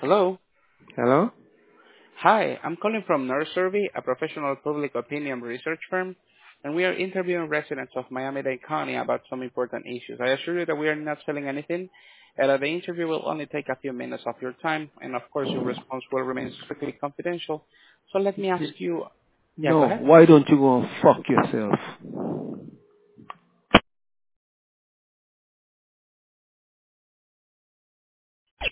Hello. Hello? Hi, I'm calling from Nurse Survey, a professional public opinion research firm, and we are interviewing residents of Miami-Dade County about some important issues. I assure you that we are not selling anything, and that the interview will only take a few minutes of your time, and of course your response will remain strictly confidential. So let me ask you, yeah, go No, ahead. why don't you go and fuck yourself?